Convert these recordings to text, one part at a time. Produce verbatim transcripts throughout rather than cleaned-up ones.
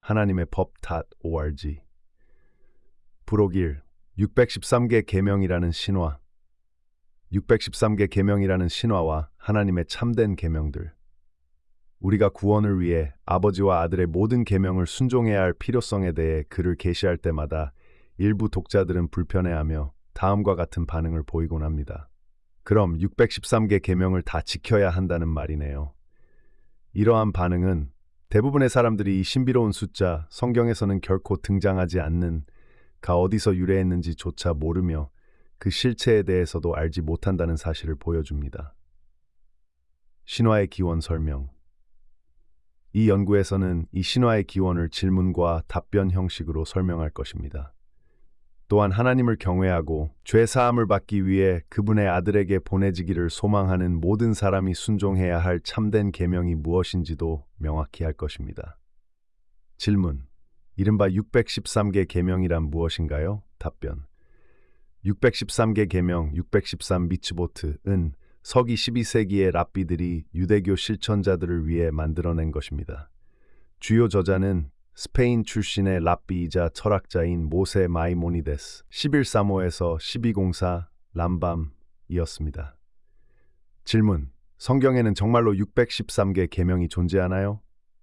하나님의 법 .org. 부록 일. 육백십삼 개 계명이라는 신화. 육백십삼 개 계명이라는 신화와 하나님의 참된 계명들. 우리가 구원을 위해 아버지와 아들의 모든 계명을 순종해야 할 필요성에 대해 글을 게시할 때마다 일부 독자들은 불편해하며 다음과 같은 반응을 보이곤 합니다. 그럼 육백십삼 개 계명을 다 지켜야 한다는 말이네요. 이러한 반응은 대부분의 사람들이 이 신비로운 숫자, 성경에서는 결코 등장하지 않는 가 어디서 유래했는지조차 모르며 그 실체에 대해서도 알지 못한다는 사실을 보여줍니다. 신화의 기원 설명. 이 연구에서는 이 신화의 기원을 질문과 답변 형식으로 설명할 것입니다. 또한 하나님을 경외하고 죄 사함을 받기 위해 그분의 아들에게 보내지기를 소망하는 모든 사람이 순종해야 할 참된 계명이 무엇인지도 명확히 할 것입니다. 질문. 이른바 육백십삼 개 계명이란 무엇인가요? 답변. 육백십삼 개 계명, 육백십삼 미츠보트은 서기 십이 세기의 랍비들이 유대교 실천자들을 위해 만들어낸 것입니다. 주요 저자는 스페인 출신의 랍비이자 철학자인 모세 마이모니데스, 십일삼오에서 십이공사 람밤이었습니다. 질문. 성경에는 정말로 육백십삼 개 계명이 존재하나요?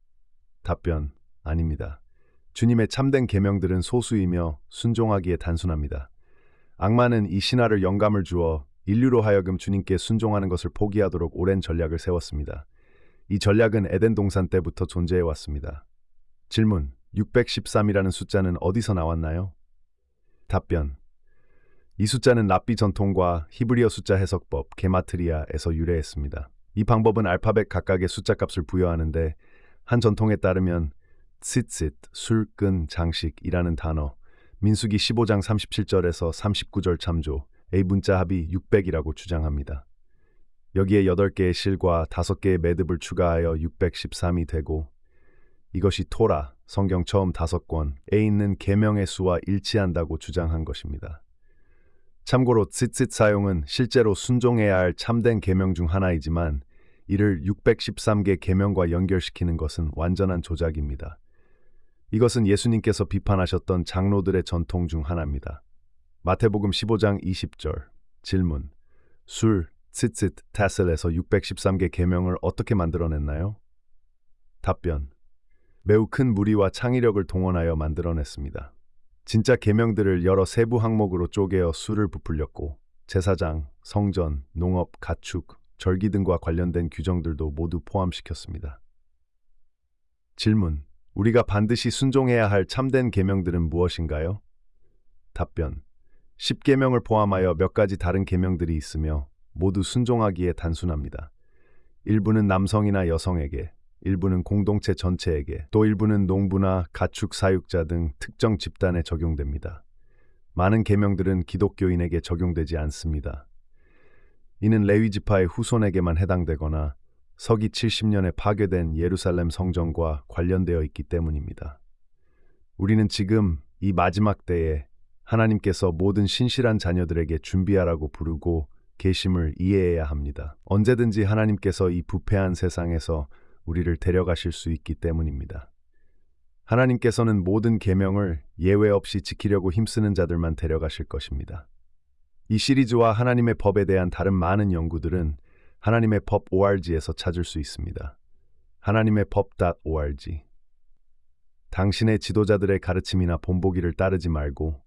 답변. 아닙니다. 주님의 참된 계명들은 소수이며 순종하기에 단순합니다. 악마는 이 신화를 영감을 주어 인류로 하여금 주님께 순종하는 것을 포기하도록 오랜 전략을 세웠습니다. 이 전략은 에덴 동산 때부터 존재해 왔습니다. 질문. 육백십삼이라는 숫자는 어디서 나왔나요? 답변. 이 숫자는 랍비 전통과 히브리어 숫자 해석법 게마트리아에서 유래했습니다. 이 방법은 알파벳 각각의 숫자값을 부여하는데 한 전통에 따르면 츠짓, 술, 끈, 장식이라는 단어, 민수기 십오 장 삼십칠 절에서 삼십구 절 참조의 문자 합이 육백이라고 주장합니다. 여기에 여덟 개의 실과 다섯 개의 매듭을 추가하여 육백십삼이 되고 이것이 토라, 성경 처음 다섯 권에 있는 계명의 수와 일치한다고 주장한 것입니다. 참고로 츠짓 사용은 실제로 순종해야 할 참된 계명 중 하나이지만 이를 육백십삼 개 계명과 연결시키는 것은 완전한 조작입니다. 이것은 예수님께서 비판하셨던 장로들의 전통 중 하나입니다. 마태복음 십오 장 이십 절. 질문. 술, 츠짓, 타슬에서 육백십삼 개 계명을 어떻게 만들어냈나요? 답변. 매우 큰 무리와 창의력을 동원하여 만들어냈습니다. 진짜 계명들을 여러 세부 항목으로 쪼개어 수를 부풀렸고 제사장, 성전, 농업, 가축, 절기 등과 관련된 규정들도 모두 포함시켰습니다. 질문. 우리가 반드시 순종해야 할 참된 계명들은 무엇인가요? 답변. 십 계명을 포함하여 몇 가지 다른 계명들이 있으며 모두 순종하기에 단순합니다. 일부는 남성이나 여성에게, 일부는 공동체 전체에게, 또 일부는 농부나 가축 사육자 등 특정 집단에 적용됩니다. 많은 계명들은 기독교인에게 적용되지 않습니다. 이는 레위 지파의 후손에게만 해당되거나 서기 칠십 년에 파괴된 예루살렘 성전과 관련되어 있기 때문입니다. 우리는 지금 이 마지막 때에 하나님께서 모든 신실한 자녀들에게 준비하라고 부르고 계심을 이해해야 합니다. 언제든지 하나님께서 이 부패한 세상에서 우리를 데려가실 수 있기 때문입니다. 하나님께서는 모든 계명을 예외 없이 지키려고 힘쓰는 자들만 데려가실 것입니다. 이 시리즈와 하나님의 법에 대한 다른 많은 연구들은 하나님의 법 .org에서 찾을 수 있습니다. 하나님의 법 .org. 당신의 지도자들의 가르침이나 본보기를 따르지 말고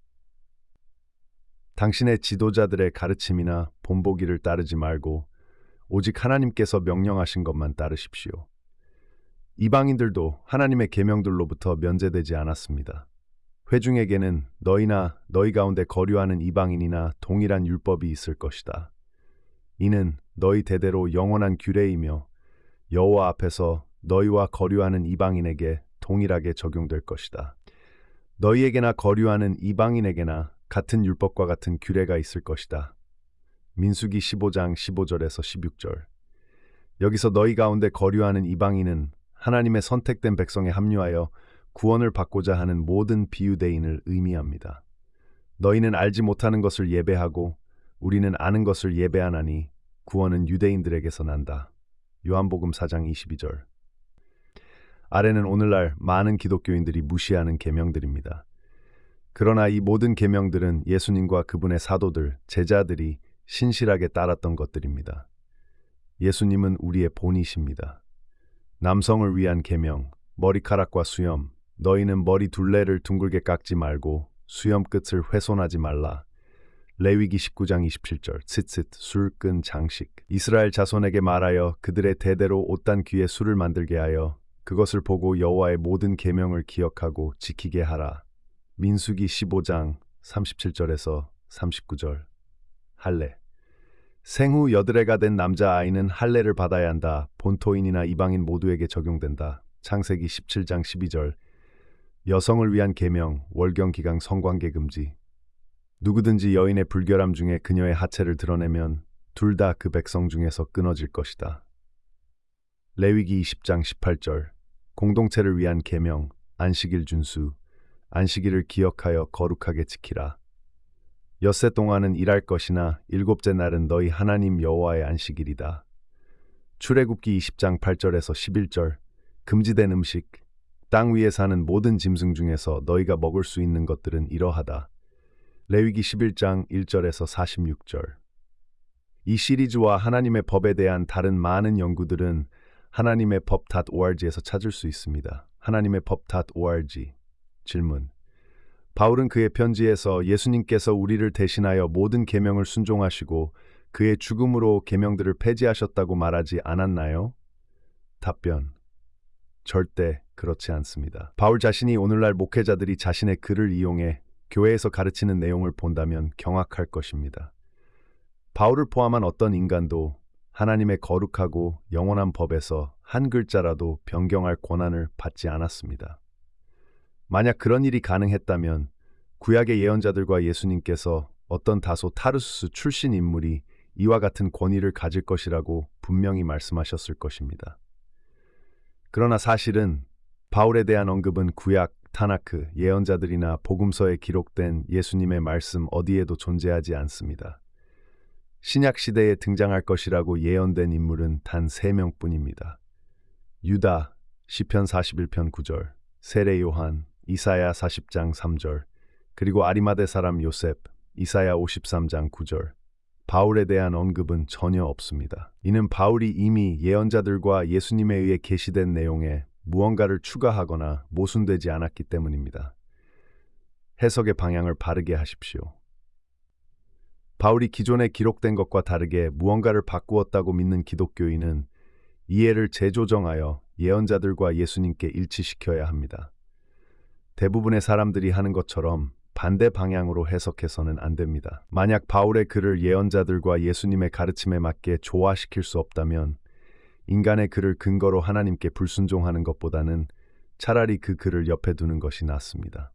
당신의 지도자들의 가르침이나 본보기를 따르지 말고 오직 하나님께서 명령하신 것만 따르십시오. 이방인들도 하나님의 계명들로부터 면제되지 않았습니다. 회중에게는 너희나 너희 가운데 거류하는 이방인이나 동일한 율법이 있을 것이다. 이는 너희 대대로 영원한 규례이며 여호와 앞에서 너희와 거류하는 이방인에게 동일하게 적용될 것이다. 너희에게나 거류하는 이방인에게나 같은 율법과 같은 규례가 있을 것이다. 민수기 십오 장 십오 절에서 십육 절. 여기서 너희 가운데 거류하는 이방인은 하나님의 선택된 백성에 합류하여 구원을 받고자 하는 모든 비유대인을 의미합니다. 너희는 알지 못하는 것을 예배하고 우리는 아는 것을 예배하나니 구원은 유대인들에게서 난다. 요한복음 사 장 이십이 절. 아래는 오늘날 많은 기독교인들이 무시하는 계명들입니다. 그러나 이 모든 계명들은 예수님과 그분의 사도들, 제자들이 신실하게 따랐던 것들입니다. 예수님은 우리의 본이십니다. 남성을 위한 계명, 머리카락과 수염, 너희는 머리 둘레를 둥글게 깎지 말고 수염 끝을 훼손하지 말라. 레위기 십구 장 이십칠 절, 츳츳, 술끈 장식. 이스라엘 자손에게 말하여 그들의 대대로 옷단 귀에 술을 만들게 하여 그것을 보고 여호와의 모든 계명을 기억하고 지키게 하라. 민수기 십오 장 삼십칠 절에서 삼십구 절. 할례. 생후 여덟 해가 된 남자아이는 할례를 받아야 한다. 본토인이나 이방인 모두에게 적용된다. 창세기 십칠 장 십이 절. 여성을 위한 계명, 월경 기강 성관계 금지. 누구든지 여인의 불결함 중에 그녀의 하체를 드러내면 둘 다 그 백성 중에서 끊어질 것이다. 레위기 이십 장 십팔 절. 공동체를 위한 계명, 안식일 준수. 안식일을 기억하여 거룩하게 지키라. 엿새 동안은 일할 것이나 일곱째 날은 너희 하나님 여호와의 안식일이다. 출애굽기 이십 장 팔 절에서 십일 절. 금지된 음식. 땅 위에 사는 모든 짐승 중에서 너희가 먹을 수 있는 것들은 이러하다. 레위기 십일 장 일 절에서 사십육 절. 이 시리즈와 하나님의 법에 대한 다른 많은 연구들은 하나님의 법 .org에서 찾을 수 있습니다. 하나님의 법 .org. 질문. 바울은 그의 편지에서 예수님께서 우리를 대신하여 모든 계명을 순종하시고 그의 죽음으로 계명들을 폐지하셨다고 말하지 않았나요? 답변. 절대 그렇지 않습니다. 바울 자신이 오늘날 목회자들이 자신의 글을 이용해 교회에서 가르치는 내용을 본다면 경악할 것입니다. 바울을 포함한 어떤 인간도 하나님의 거룩하고 영원한 법에서 한 글자라도 변경할 권한을 받지 않았습니다. 만약 그런 일이 가능했다면 구약의 예언자들과 예수님께서 어떤 다소 타르수스 출신 인물이 이와 같은 권위를 가질 것이라고 분명히 말씀하셨을 것입니다. 그러나 사실은 바울에 대한 언급은 구약, 타나크, 예언자들이나 복음서에 기록된 예수님의 말씀 어디에도 존재하지 않습니다. 신약 시대에 등장할 것이라고 예언된 인물은 단 세 명뿐입니다. 유다, 시편 사십일 편 구 절, 세례 요한, 이사야 사십 장 삼 절, 그리고 아리마대 사람 요셉, 이사야 오십삼 장 구 절. 바울에 대한 언급은 전혀 없습니다. 이는 바울이 이미 예언자들과 예수님에 의해 계시된 내용에 무언가를 추가하거나 모순되지 않았기 때문입니다. 해석의 방향을 바르게 하십시오. 바울이 기존에 기록된 것과 다르게 무언가를 바꾸었다고 믿는 기독교인은 이해를 재조정하여 예언자들과 예수님께 일치시켜야 합니다. 대부분의 사람들이 하는 것처럼 반대 방향으로 해석해서는 안 됩니다. 만약 바울의 글을 예언자들과 예수님의 가르침에 맞게 조화시킬 수 없다면 인간의 글을 근거로 하나님께 불순종하는 것보다는 차라리 그 글을 옆에 두는 것이 낫습니다.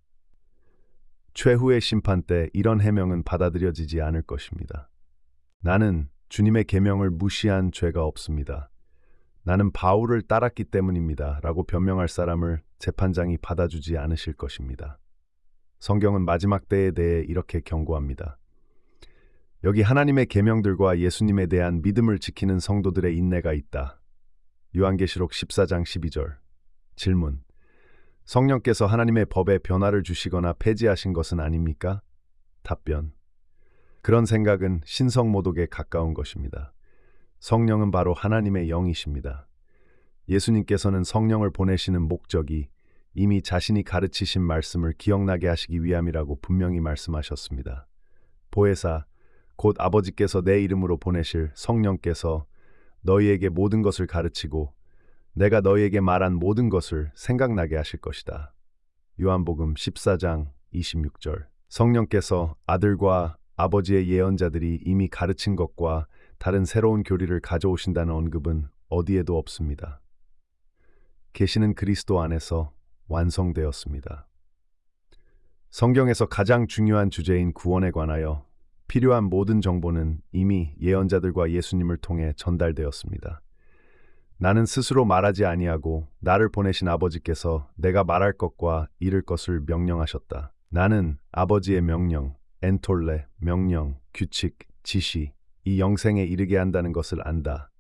최후의 심판 때 이런 해명은 받아들여지지 않을 것입니다. 나는 주님의 계명을 무시한 죄가 없습니다. 나는 바울을 따랐기 때문입니다. 라고 변명할 사람을 재판장이 받아주지 않으실 것입니다. 성경은 마지막 때에 대해 이렇게 경고합니다. 여기 하나님의 계명들과 예수님에 대한 믿음을 지키는 성도들의 인내가 있다. 요한계시록 십사 장 십이 절. 질문. 성령께서 하나님의 법에 변화를 주시거나 폐지하신 것은 아닙니까? 답변. 그런 생각은 신성모독에 가까운 것입니다. 성령은 바로 하나님의 영이십니다. 예수님께서는 성령을 보내시는 목적이 이미 자신이 가르치신 말씀을 기억나게 하시기 위함이라고 분명히 말씀하셨습니다. 보혜사, 곧 아버지께서 내 이름으로 보내실 성령께서 너희에게 모든 것을 가르치고 내가 너희에게 말한 모든 것을 생각나게 하실 것이다. 요한복음 십사 장 이십육 절. 성령께서 아들과 아버지의 예언자들이 이미 가르친 것과 다른 새로운 교리를 가져오신다는 언급은 어디에도 없습니다. 계시는 그리스도 안에서 완성되었습니다. 성경에서 가장 중요한 주제인 구원에 관하여 필요한 모든 정보는 이미 예언자들과 예수님을 통해 전달되었습니다. 나는 스스로 말하지 아니하고 나를 보내신 아버지께서 내가 말할 것과 이를 것을 명령하셨다. 나는 아버지의 명령, 엔톨레, 명령, 규칙, 지시, 이 영생에 이르게 한다는 것을 안다.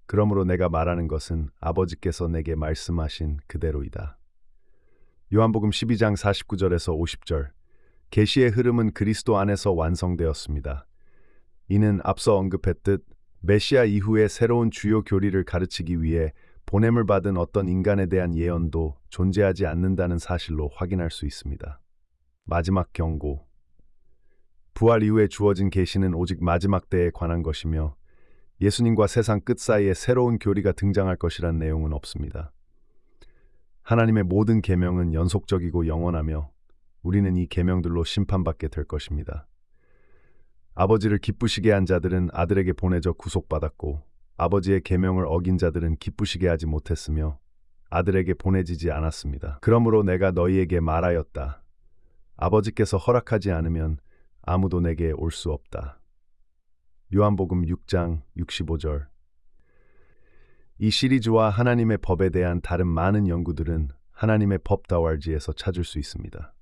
그러므로 내가 말하는 것은 아버지께서 내게 말씀하신 그대로이다. 요한복음 십이 장 사십구 절에서 오십 절. 계시의 흐름은 그리스도 안에서 완성되었습니다. 이는 앞서 언급했듯 메시아 이후에 새로운 주요 교리를 가르치기 위해 보냄을 받은 어떤 인간에 대한 예언도 존재하지 않는다는 사실로 확인할 수 있습니다. 마지막 경고. 부활 이후에 주어진 계시는 오직 마지막 때에 관한 것이며 예수님과 세상 끝 사이에 새로운 교리가 등장할 것이란 내용은 없습니다. 하나님의 모든 계명은 연속적이고 영원하며 우리는 이 계명들로 심판받게 될 것입니다. 아버지를 기쁘시게 한 자들은 아들에게 보내져 구속받았고 아버지의 계명을 어긴 자들은 기쁘시게 하지 못했으며 아들에게 보내지지 않았습니다. 그러므로 내가 너희에게 말하였다. 아버지께서 허락하지 않으면 아무도 내게 올 수 없다. 요한복음 육 장 육십오 절. 이 시리즈와 하나님의 법에 대한 다른 많은 연구들은 하나님의 법 다왈지에서 찾을 수 있습니다.